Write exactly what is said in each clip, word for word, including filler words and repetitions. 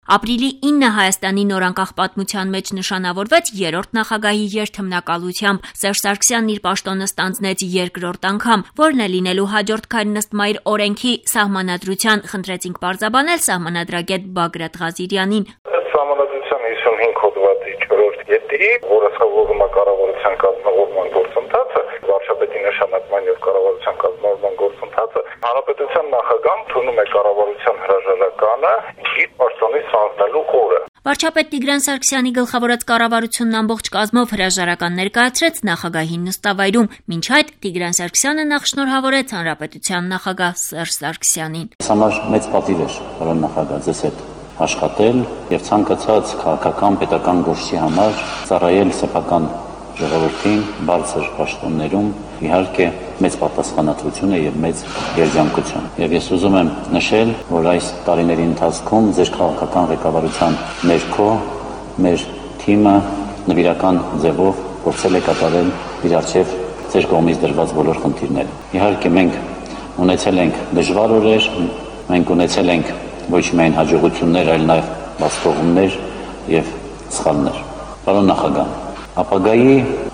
Ապրիլի ինը Հայաստանի նորանկախ պատմության մեջ նշանավորվեց երրորդ նախագահի երթմնակալությամբ։ Սերժ Սարգսյանն իր պաշտոնը ստանձնեց երկրորդ անգամ, որն է լինելու հաջորդ քայլն ըստ Մայր օրենքի սահմանադրության, խնդրեցինք պարզաբանել սահմանադրագետ Բագրատ Ղազիրյանին։ Սահմանադրության հիսունհինգ հոդվածի չորրորդ կետի, որը սահմանվում է կառավարության կազմավորման գործընթացը, վարչապետի նշանակման եւ կառավարության կազմավորման գործընթացը, հանրապետության նախագահն ընդունում է կառավարության հրաժարականը իր պաշտոնից ստանձնելու օրը։ Վարչապետ Տիգրան Սարգսյանի գլխավորած կառավարությունն ամբողջ կազմով հրաժարական ներկայացրեց նախագահին նստավայրում։ Մինչ այդ Տիգրան Սարգսյանը նախ շնորհավորեց հանրապետության նախագահ Սերժ Սարգսյանին։ Համար մեծ պատիվ էր, պարոն նախագահ, ձեզ հետ աշխատել եւ ցանկացած քաղաքական պետական գործի համար ծառայել սեփական ժողովրդին բարձր պաշտոններում, իհարկե մեծ պատասխանատվություն է եւ մեծ երջանկություն։ Եվ ես ուզում եմ նշել, որ այս տարիների ընթացքում ձեր քաղաքական ղեկավարության ներքո մեր թիմը նվիրական ձևով փորձել է կատարել իր առջև ձեր կողմից դրված բոլոր խնդիրները։ Իհարկե մենք ունեցել ենք դժվար օրեր, մենք ունեցել ենք ոչ միայն հաջողություններ, այլ նաև բացթողումներ եւ սխալներ։ Պարոն նախագահ, ապագայի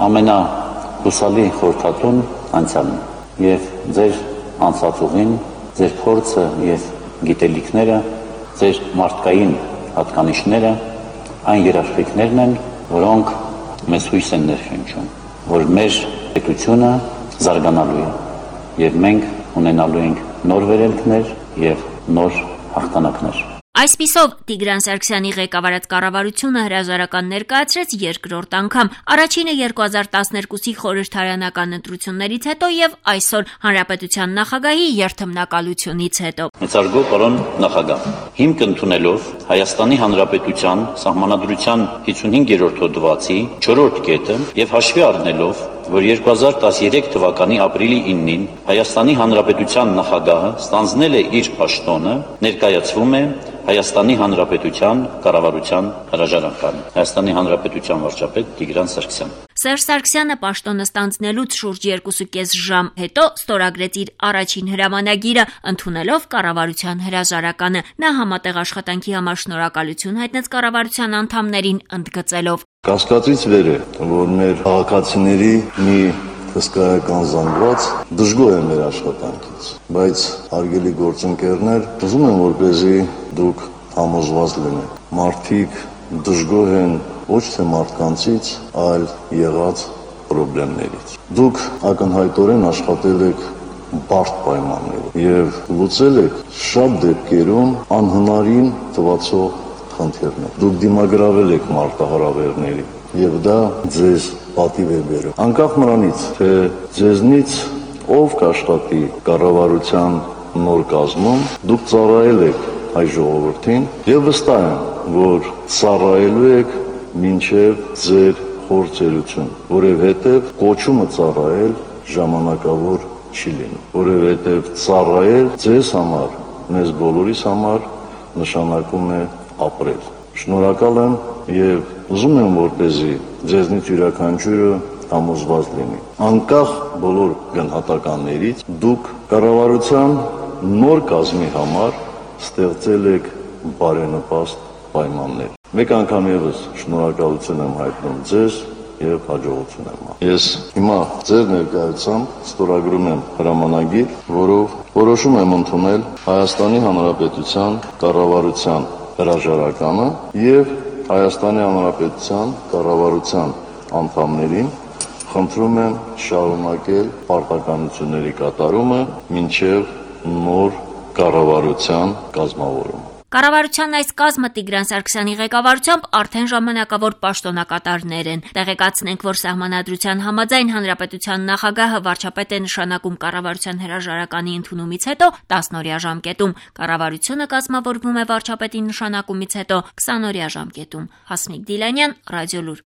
ամենահուսալի խորհրդատուն անցյալն է եւ ձեր անցածուղին, ձեր փորձը եւ գիտելիքները, ձեր մարդկային հատկանիշները այն երաշխիքներն են, որոնք մեզ հույս են ներշնչում, որ մեր պետությունը զարգանալու է եւ մենք ունենալու ենք նոր վերելքներ եւ նոր հաղթանակներ։ Այսպիսով Տիգրան Սարգսյանի ղեկավարած կառավարությունը հրաժարական ներկայացրեց երկրորդ անգամ, առաջինը երկու հազար տասներկուսի խորհրդարանական ընտրություններից հետո եւ այսօր հանրապետության նախագահի երթմնակալությունից հետո։ Մեծարգո պարոն նախագահ, հիմք ընդունելով Հայաստանի Հանրապետության Սահմանադրության հիսունհինգերորդ հոդվածի չորրորդ կետը եւ հաշվի առնելով, որ երկու հազար տասներեք թվականի ապրիլի իննին Հայաստանի Հանրապետության նախագահը ստանձնել է իր պաշտոնը, ներկայացվում է Հայաստանի Հանրապետության կառավարության հրաժարականը։ Հայաստանի Հանրապետության վարչապետ Տիգրան Սարգսյան։ Սերժ Սարգսյանը պաշտոնը ստանձնելուց շուրջ երկուսուկես ժամ հետո ստորագրեց իր առաջին հրամանագիրը, ընդունելով կառավարության հրաժարականը։ Նա համատեղ աշխատանքի համար շնորհակալություն հայտնեց կառավարության անդամներին, ընդգծելով. Կասկածից վեր է, որ մեր քաղաքացիների մի հսկայական զանգված դժգոհ է մեր աշխատանքից, բայց հարգելի գործընկերներ, ուզում եմ, որպեսզի դուք համոզված լինեք, մարդիկ դժգոհ են ոչ թե մարդկանցից, այլ եղած խնդիրներից։ Դուք ակնհայտորեն աշխատել եք բարդ պայմաններով եւ լուծել եք շատ դեպքերում անհնարին թվացող խնդիրներ։ Դուք դիմագրավել եք մարտահրավերների եւ դա ձեզ պատիվ է բերում։ Անկախ նրանից, թե ձեզնից ով կաշխատի կառավարության նոր կազմում, դուք ծառայել եք հայ ժողովրդին եւ վստահ եմ, որ ծառայելու եք մինչեւ ձեր խորցերություն, որովհետեւ կոչումը ծառայել ժամանակավոր չի լինում, որովհետեւ ծառայել ձեզ համար, մեզ բոլորիս համար նշանակում է ապրել։ Շնորհակալ եմ եւ ուզում եմ, որպեսզի ձեզնից յուրաքանչյուրը համոզված լինի։ Անկախ բոլոր գնահատականներից դուք կառավարության նոր կազմի համար ստեղծել եք բարենպաստ պայմաններ։ Մեկ անգամ եւս շնորհակալություն եմ հայտնում ձեզ եւ հաջողություն եմ։ Ես հիմա ձեր ներկայությամբ ստորագրում եմ հրամանագիր, որով որոշում եմ ընդունել Հայաստանի Հանրապետության կառավարության հրաժարականը եւ Հայաստանի Հանրապետության կառավարության անդամներին խնդրում եմ շարունակել պարտականությունների կատարումը մինչև նոր կառավարության կազմավորումը։ Կառավարության այս կազմը Տիգրան Սարգսյանի ղեկավարությամբ արդեն ժամանակավոր պաշտոնակատարներ են։ Տեղեկացնենք, որ սահմանադրության համաձայն հանրապետության նախագահը վարչապետ է նշանակում կառավարության հրաժարականի ընդունումից հետո տասնօրյա ժամկետում։ Կառավարությունը կազմավորվում է վարչապետի նշանակումից հետո քսանօրյա ժամկետում։ Հասմիկ Դիլանյան, Ռադիոլուր։